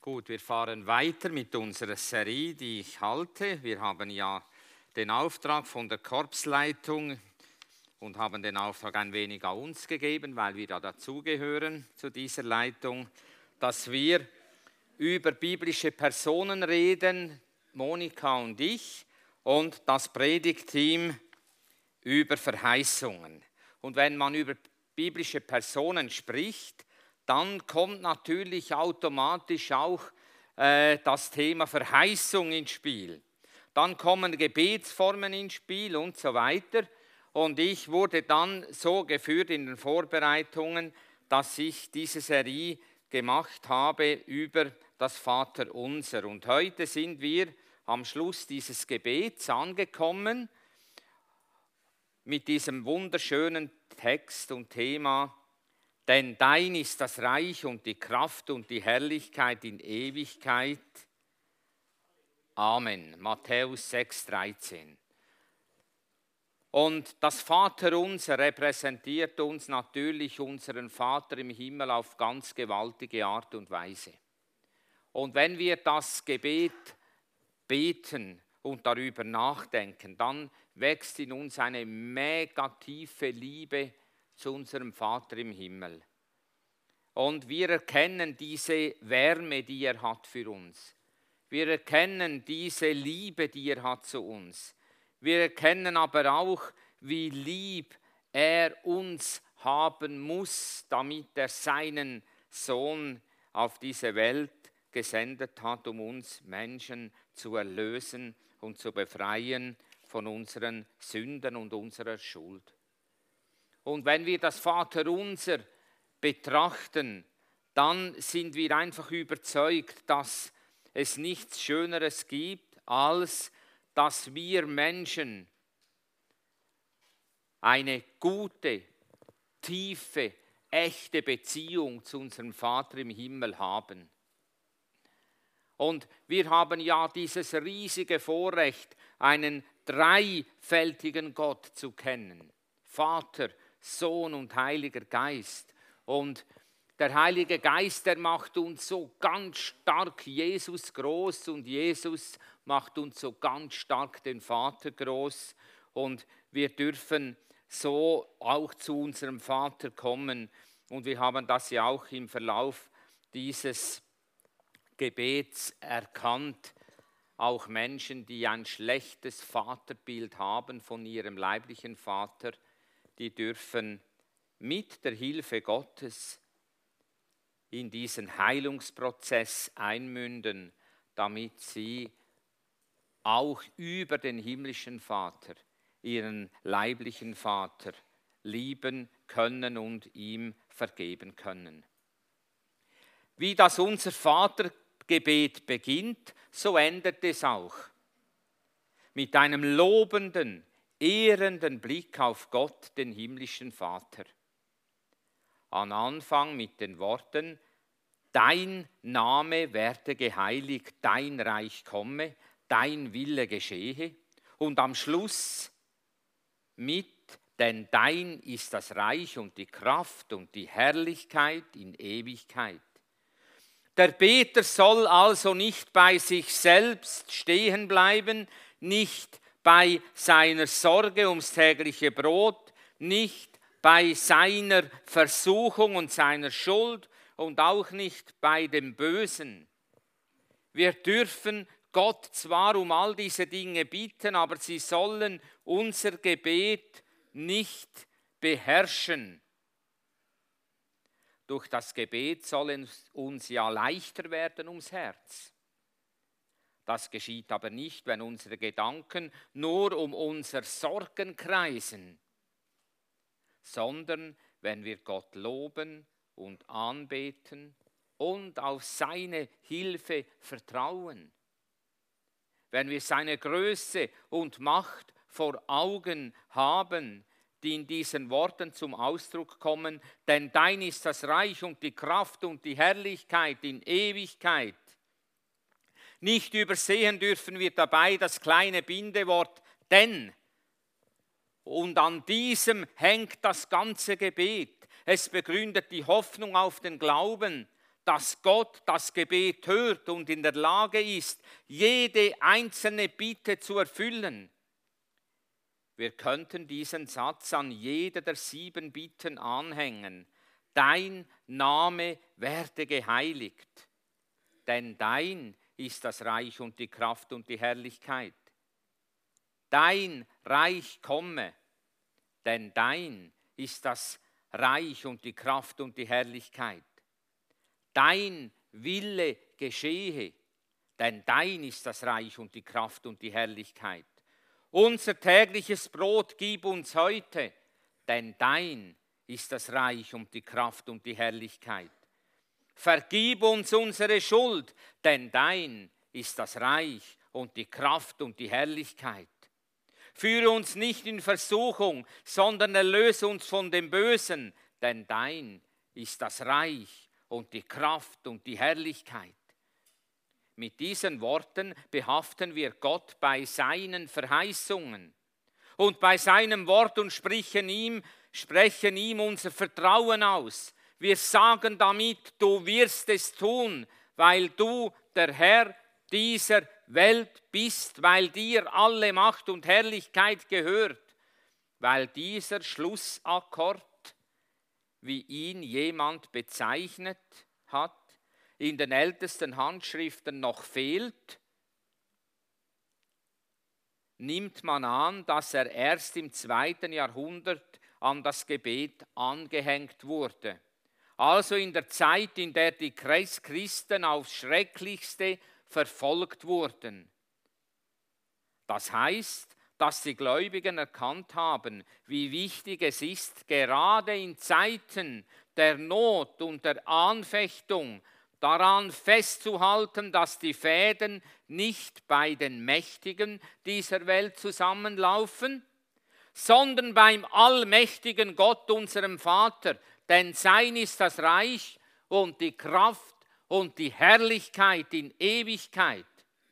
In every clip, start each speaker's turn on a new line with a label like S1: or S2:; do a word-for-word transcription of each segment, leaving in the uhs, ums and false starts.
S1: Gut, wir fahren weiter mit unserer Serie, die ich halte. Wir haben ja den Auftrag von der Korpsleitung und haben den Auftrag ein wenig an uns gegeben, weil wir da dazugehören zu dieser Leitung, dass wir über biblische Personen reden, Monika und ich, und das Predigtteam über Verheißungen. Und wenn man über biblische Personen spricht, dann kommt natürlich automatisch auch äh, das Thema Verheißung ins Spiel. Dann kommen Gebetsformen ins Spiel und so weiter. Und ich wurde dann so geführt in den Vorbereitungen, dass ich diese Serie gemacht habe über das Vaterunser. Und heute sind wir am Schluss dieses Gebets angekommen mit diesem wunderschönen Text und Thema: Denn dein ist das Reich und die Kraft und die Herrlichkeit in Ewigkeit. Amen. Matthäus sechs, dreizehn. Und das Vaterunser repräsentiert uns natürlich unseren Vater im Himmel auf ganz gewaltige Art und Weise. Und wenn wir das Gebet beten und darüber nachdenken, dann wächst in uns eine mega tiefe Liebe zu unserem Vater im Himmel. Und wir erkennen diese Wärme, die er hat für uns. Wir erkennen diese Liebe, die er hat zu uns. Wir erkennen aber auch, wie lieb er uns haben muss, damit er seinen Sohn auf diese Welt gesendet hat, um uns Menschen zu erlösen und zu befreien von unseren Sünden und unserer Schuld. Und wenn wir das Vaterunser betrachten, dann sind wir einfach überzeugt, dass es nichts Schöneres gibt, als dass wir Menschen eine gute, tiefe, echte Beziehung zu unserem Vater im Himmel haben. Und wir haben ja dieses riesige Vorrecht, einen dreifältigen Gott zu kennen. Vater, Sohn und Heiliger Geist. Und der Heilige Geist, der macht uns so ganz stark Jesus groß und Jesus macht uns so ganz stark den Vater groß. Und wir dürfen so auch zu unserem Vater kommen. Und wir haben das ja auch im Verlauf dieses Gebets erkannt. Auch Menschen, die ein schlechtes Vaterbild haben von ihrem leiblichen Vater, die dürfen mit der Hilfe Gottes in diesen Heilungsprozess einmünden, damit sie auch über den himmlischen Vater, ihren leiblichen Vater, lieben können und ihm vergeben können. Wie das unser Vatergebet beginnt, so endet es auch. Mit einem lobenden, ehrenden Blick auf Gott, den himmlischen Vater. Am Anfang mit den Worten: Dein Name werde geheiligt, dein Reich komme, dein Wille geschehe. Und am Schluss mit: Denn dein ist das Reich und die Kraft und die Herrlichkeit in Ewigkeit. Der Beter soll also nicht bei sich selbst stehen bleiben, nicht bei seiner Sorge ums tägliche Brot, nicht bei seiner Versuchung und seiner Schuld und auch nicht bei dem Bösen. Wir dürfen Gott zwar um all diese Dinge bitten, aber sie sollen unser Gebet nicht beherrschen. Durch das Gebet soll es uns ja leichter werden ums Herz. Das geschieht aber nicht, wenn unsere Gedanken nur um unser Sorgen kreisen, sondern wenn wir Gott loben und anbeten und auf seine Hilfe vertrauen. Wenn wir seine Größe und Macht vor Augen haben, die in diesen Worten zum Ausdruck kommen: Denn dein ist das Reich und die Kraft und die Herrlichkeit in Ewigkeit. Nicht übersehen dürfen wir dabei das kleine Bindewort denn. Und an diesem hängt das ganze Gebet. Es begründet die Hoffnung auf den Glauben, dass Gott das Gebet hört und in der Lage ist, jede einzelne Bitte zu erfüllen. Wir könnten diesen Satz an jede der sieben Bitten anhängen. Dein Name werde geheiligt, denn dein ist das Reich und die Kraft und die Herrlichkeit. Dein Reich komme, denn dein ist das Reich und die Kraft und die Herrlichkeit. Dein Wille geschehe, denn dein ist das Reich und die Kraft und die Herrlichkeit. Unser tägliches Brot gib uns heute, denn dein ist das Reich und die Kraft und die Herrlichkeit. Vergib uns unsere Schuld, denn dein ist das Reich und die Kraft und die Herrlichkeit. Führe uns nicht in Versuchung, sondern erlöse uns von dem Bösen, denn dein ist das Reich und die Kraft und die Herrlichkeit. Mit diesen Worten behaften wir Gott bei seinen Verheißungen und bei seinem Wort und sprechen ihm, sprechen ihm unser Vertrauen aus. Wir sagen damit, du wirst es tun, weil du der Herr dieser Welt bist, weil dir alle Macht und Herrlichkeit gehört, weil dieser Schlussakkord, wie ihn jemand bezeichnet hat, in den ältesten Handschriften noch fehlt, nimmt man an, dass er erst im zweiten Jahrhundert an das Gebet angehängt wurde. Also in der Zeit, in der die Christen aufs Schrecklichste verfolgt wurden. Das heißt, dass die Gläubigen erkannt haben, wie wichtig es ist, gerade in Zeiten der Not und der Anfechtung daran festzuhalten, dass die Fäden nicht bei den Mächtigen dieser Welt zusammenlaufen, sondern beim allmächtigen Gott, unserem Vater, denn sein ist das Reich und die Kraft und die Herrlichkeit in Ewigkeit.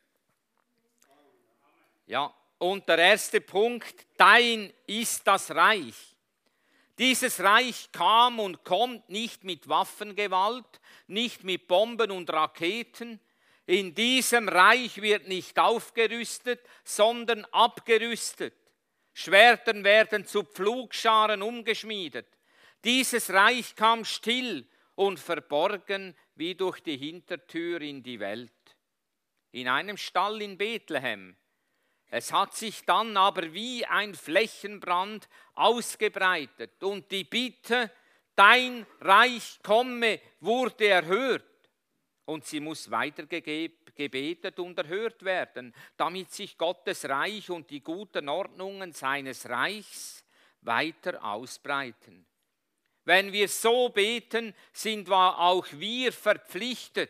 S1: Ja, und der erste Punkt, dein ist das Reich. Dieses Reich kam und kommt nicht mit Waffengewalt, nicht mit Bomben und Raketen. In diesem Reich wird nicht aufgerüstet, sondern abgerüstet. Schwertern werden zu Pflugscharen umgeschmiedet. Dieses Reich kam still und verborgen wie durch die Hintertür in die Welt. In einem Stall in Bethlehem. Es hat sich dann aber wie ein Flächenbrand ausgebreitet und die Bitte, dein Reich komme, wurde erhört. Und sie muss weiter gebetet und erhört werden, damit sich Gottes Reich und die guten Ordnungen seines Reichs weiter ausbreiten. Wenn wir so beten, sind auch wir verpflichtet,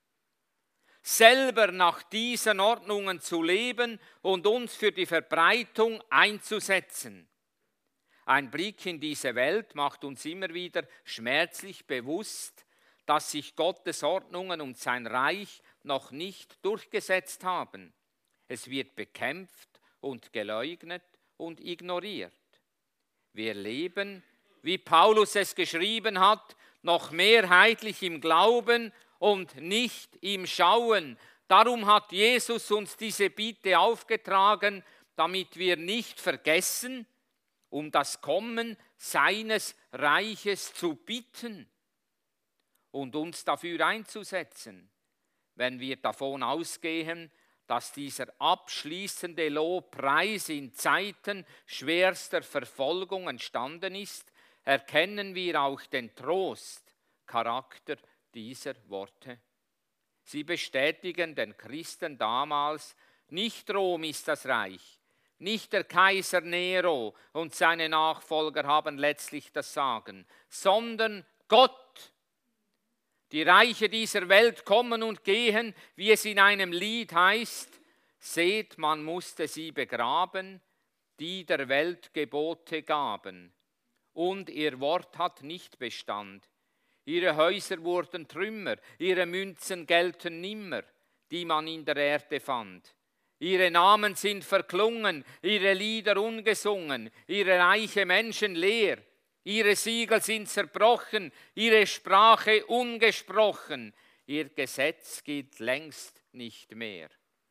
S1: selber nach diesen Ordnungen zu leben und uns für die Verbreitung einzusetzen. Ein Blick in diese Welt macht uns immer wieder schmerzlich bewusst, dass sich Gottes Ordnungen und sein Reich noch nicht durchgesetzt haben. Es wird bekämpft und geleugnet und ignoriert. Wir leben, wie Paulus es geschrieben hat, noch mehrheitlich im Glauben und nicht im Schauen. Darum hat Jesus uns diese Bitte aufgetragen, damit wir nicht vergessen, um das Kommen seines Reiches zu bitten und uns dafür einzusetzen. Wenn wir davon ausgehen, dass dieser abschließende Lobpreis in Zeiten schwerster Verfolgung entstanden ist, erkennen wir auch den Trostcharakter dieser Worte. Sie bestätigen den Christen damals, nicht Rom ist das Reich, nicht der Kaiser Nero und seine Nachfolger haben letztlich das Sagen, sondern Gott. Die Reiche dieser Welt kommen und gehen, wie es in einem Lied heißt, seht, man musste sie begraben, die der Welt Gebote gaben. Und ihr Wort hat nicht Bestand. Ihre Häuser wurden Trümmer, ihre Münzen gelten nimmer, die man in der Erde fand. Ihre Namen sind verklungen, ihre Lieder ungesungen, ihre reiche Menschen leer. Ihre Siegel sind zerbrochen, ihre Sprache ungesprochen. Ihr Gesetz gilt längst nicht mehr.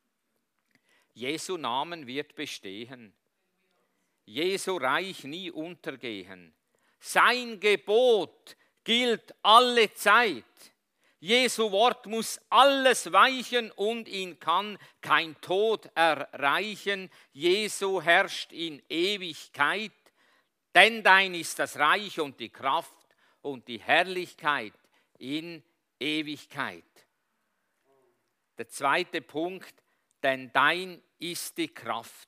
S1: Jesu Namen wird bestehen. Jesu Reich nie untergehen. Sein Gebot gilt alle Zeit. Jesu Wort muss alles weichen und ihn kann kein Tod erreichen. Jesu herrscht in Ewigkeit, denn dein ist das Reich und die Kraft und die Herrlichkeit in Ewigkeit. Der zweite Punkt, denn dein ist die Kraft.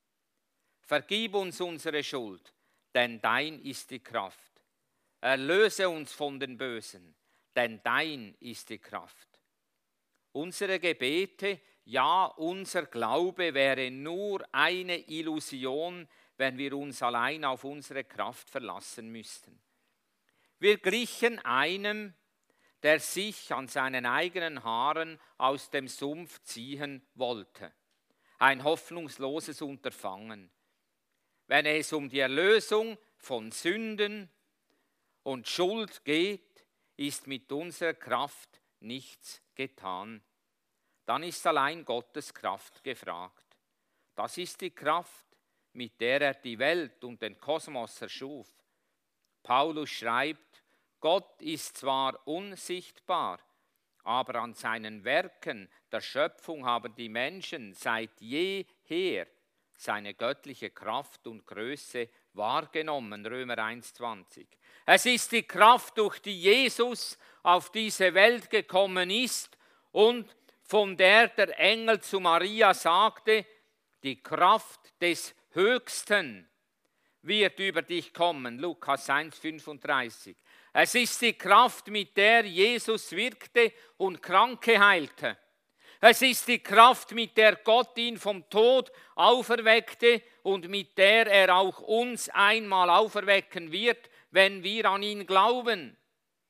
S1: Vergib uns unsere Schuld, denn dein ist die Kraft. Erlöse uns von den Bösen, denn dein ist die Kraft. Unsere Gebete, ja unser Glaube wäre nur eine Illusion, wenn wir uns allein auf unsere Kraft verlassen müssten. Wir glichen einem, der sich an seinen eigenen Haaren aus dem Sumpf ziehen wollte. Ein hoffnungsloses Unterfangen. Wenn es um die Erlösung von Sünden und Schuld geht, ist mit unserer Kraft nichts getan. Dann ist allein Gottes Kraft gefragt. Das ist die Kraft, mit der er die Welt und den Kosmos erschuf. Paulus schreibt, Gott ist zwar unsichtbar, aber an seinen Werken der Schöpfung haben die Menschen seit jeher seine göttliche Kraft und Größe wahrgenommen, Römer eins zwanzig. Es ist die Kraft, durch die Jesus auf diese Welt gekommen ist und von der der Engel zu Maria sagte, die Kraft des Höchsten wird über dich kommen, Lukas eins fünfunddreißig. Es ist die Kraft, mit der Jesus wirkte und Kranke heilte. Es ist die Kraft, mit der Gott ihn vom Tod auferweckte und mit der er auch uns einmal auferwecken wird, wenn wir an ihn glauben.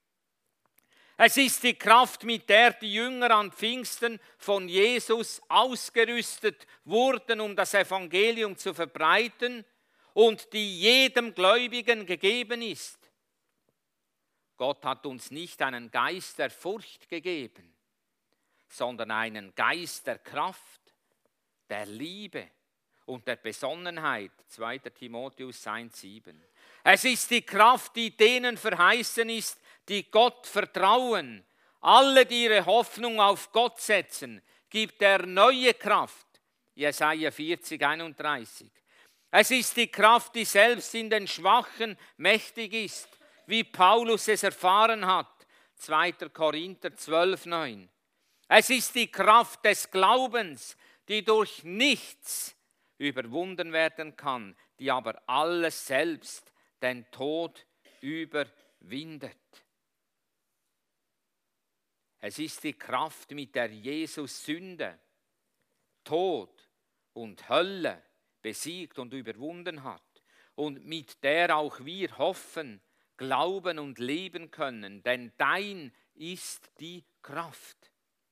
S1: Es ist die Kraft, mit der die Jünger an Pfingsten von Jesus ausgerüstet wurden, um das Evangelium zu verbreiten und die jedem Gläubigen gegeben ist. Gott hat uns nicht einen Geist der Furcht gegeben, sondern einen Geist der Kraft, der Liebe und der Besonnenheit. zweiter Timotheus eins sieben. Es ist die Kraft, die denen verheißen ist, die Gott vertrauen. Alle, die ihre Hoffnung auf Gott setzen, gibt er neue Kraft. Jesaja vierzig einunddreißig. Es ist die Kraft, die selbst in den Schwachen mächtig ist, wie Paulus es erfahren hat. zweiter Korinther zwölf neun. Es ist die Kraft des Glaubens, die durch nichts überwunden werden kann, die aber alles selbst, den Tod überwindet. Es ist die Kraft, mit der Jesus Sünde, Tod und Hölle besiegt und überwunden hat und mit der auch wir hoffen, glauben und leben können, denn dein ist die Kraft.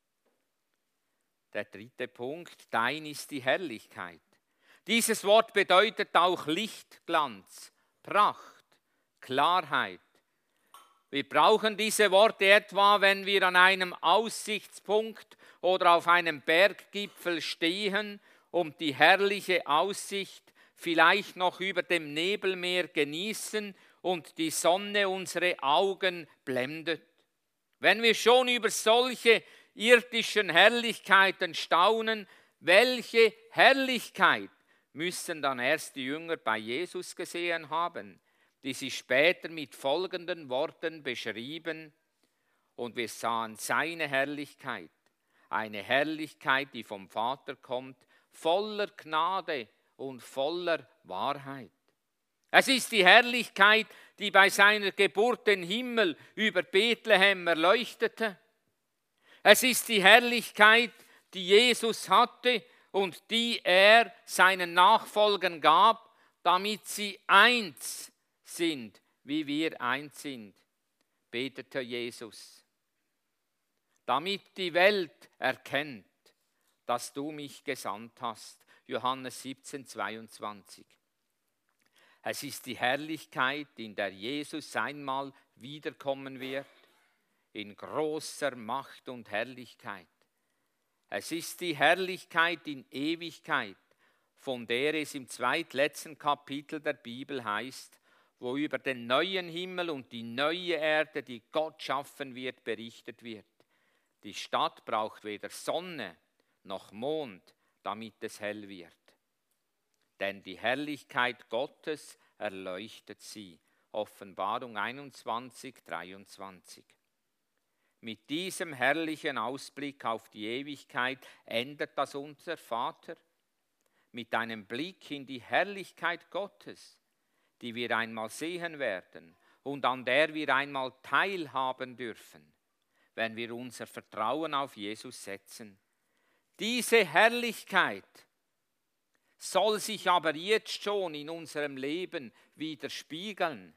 S1: Der dritte Punkt, dein ist die Herrlichkeit. Dieses Wort bedeutet auch Lichtglanz, Pracht, Klarheit. Wir brauchen diese Worte etwa, wenn wir an einem Aussichtspunkt oder auf einem Berggipfel stehen und die herrliche Aussicht vielleicht noch über dem Nebelmeer genießen und die Sonne unsere Augen blendet. Wenn wir schon über solche irdischen Herrlichkeiten staunen, welche Herrlichkeit müssen dann erst die Jünger bei Jesus gesehen haben, die sie später mit folgenden Worten beschrieben: Und wir sahen seine Herrlichkeit, eine Herrlichkeit, die vom Vater kommt, voller Gnade und voller Wahrheit. Es ist die Herrlichkeit, die bei seiner Geburt den Himmel über Bethlehem erleuchtete. Es ist die Herrlichkeit, die Jesus hatte und die er seinen Nachfolgern gab, damit sie eins sind, wie wir eins sind, betete Jesus. Damit die Welt erkennt, dass du mich gesandt hast. Johannes siebzehn zweiundzwanzig. Es ist die Herrlichkeit, in der Jesus einmal wiederkommen wird, in großer Macht und Herrlichkeit. Es ist die Herrlichkeit in Ewigkeit, von der es im zweitletzten Kapitel der Bibel heißt, wo über den neuen Himmel und die neue Erde, die Gott schaffen wird, berichtet wird. Die Stadt braucht weder Sonne noch Mond, damit es hell wird. Denn die Herrlichkeit Gottes erleuchtet sie. Offenbarung einundzwanzig, dreiundzwanzig. Mit diesem herrlichen Ausblick auf die Ewigkeit endet das unser Vater mit einem Blick in die Herrlichkeit Gottes, die wir einmal sehen werden und an der wir einmal teilhaben dürfen, wenn wir unser Vertrauen auf Jesus setzen. Diese Herrlichkeit soll sich aber jetzt schon in unserem Leben widerspiegeln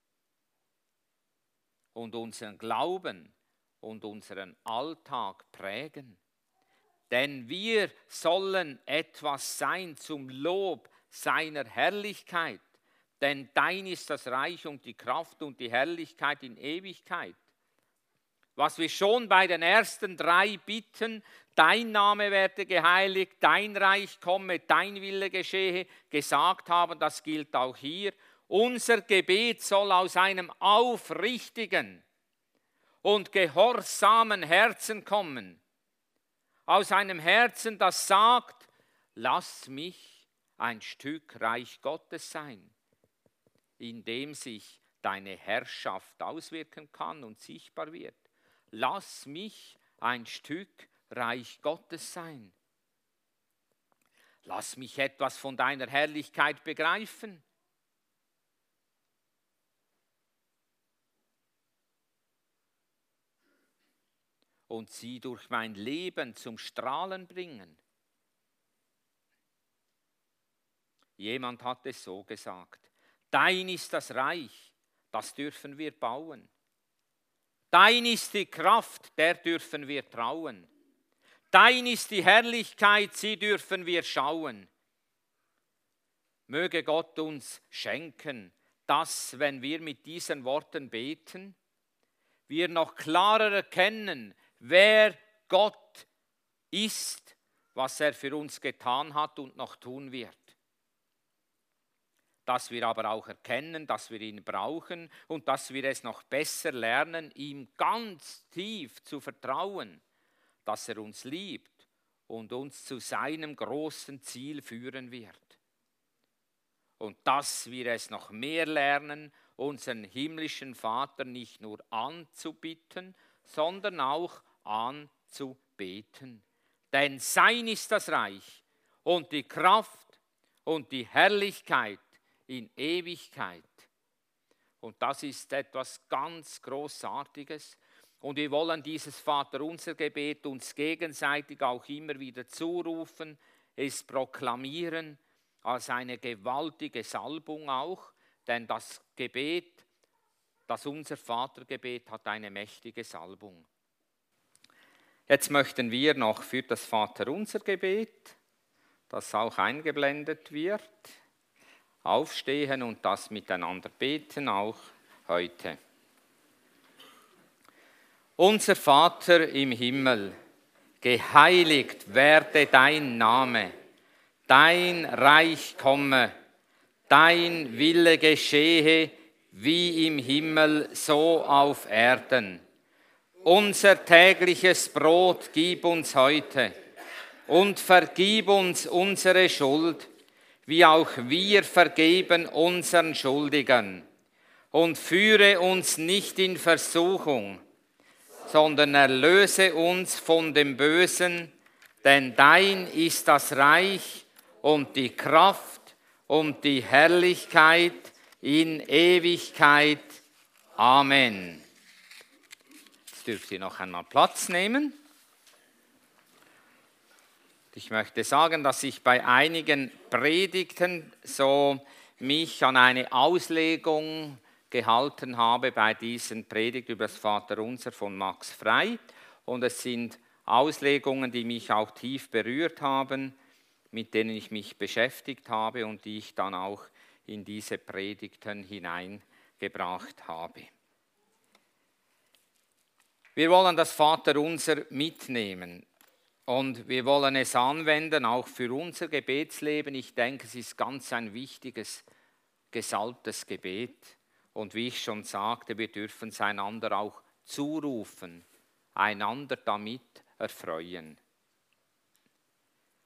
S1: und unseren Glauben und unseren Alltag prägen. Denn wir sollen etwas sein zum Lob seiner Herrlichkeit. Denn dein ist das Reich und die Kraft und die Herrlichkeit in Ewigkeit. Was wir schon bei den ersten drei bitten, dein Name werde geheiligt, dein Reich komme, dein Wille geschehe, gesagt haben, das gilt auch hier. Unser Gebet soll aus einem aufrichtigen und gehorsamen Herzen kommen. Aus einem Herzen, das sagt, lass mich ein Stück Reich Gottes sein, in dem sich deine Herrschaft auswirken kann und sichtbar wird. Lass mich ein Stück Reich Gottes sein. Lass mich etwas von deiner Herrlichkeit begreifen. Und sie durch mein Leben zum Strahlen bringen. Jemand hat es so gesagt, dein ist das Reich, das dürfen wir bauen. Dein ist die Kraft, der dürfen wir trauen. Dein ist die Herrlichkeit, sie dürfen wir schauen. Möge Gott uns schenken, dass, wenn wir mit diesen Worten beten, wir noch klarer erkennen, wer Gott ist, was er für uns getan hat und noch tun wird. Dass wir aber auch erkennen, dass wir ihn brauchen und dass wir es noch besser lernen, ihm ganz tief zu vertrauen, dass er uns liebt und uns zu seinem großen Ziel führen wird. Und dass wir es noch mehr lernen, unseren himmlischen Vater nicht nur anzubitten, sondern auch anzubeten. Denn sein ist das Reich und die Kraft und die Herrlichkeit in Ewigkeit. Und das ist etwas ganz Großartiges. Und wir wollen dieses Vaterunser Gebet uns gegenseitig auch immer wieder zurufen, es proklamieren als eine gewaltige Salbung auch, denn das Gebet, das Unser Vatergebet hat eine mächtige Salbung. Jetzt möchten wir noch für das Vaterunser Gebet, das auch eingeblendet wird, aufstehen und das miteinander beten, auch heute. Unser Vater im Himmel, geheiligt werde dein Name, dein Reich komme, dein Wille geschehe, wie im Himmel, so auf Erden. Unser tägliches Brot gib uns heute und vergib uns unsere Schuld, wie auch wir vergeben unseren Schuldigern. Und führe uns nicht in Versuchung, sondern erlöse uns von dem Bösen, denn dein ist das Reich und die Kraft und die Herrlichkeit in Ewigkeit. Amen. Jetzt dürft ihr noch einmal Platz nehmen. Ich möchte sagen, dass ich bei einigen Predigten so mich an eine Auslegung gehalten habe bei diesen Predigt über das Vaterunser von Max Frei. Und es sind Auslegungen, die mich auch tief berührt haben, mit denen ich mich beschäftigt habe und die ich dann auch in diese Predigten hineingebracht habe. Wir wollen das Vaterunser mitnehmen und wir wollen es anwenden, auch für unser Gebetsleben. Ich denke, es ist ganz ein wichtiges, gesalbtes Gebet. Und wie ich schon sagte, wir dürfen es einander auch zurufen, einander damit erfreuen.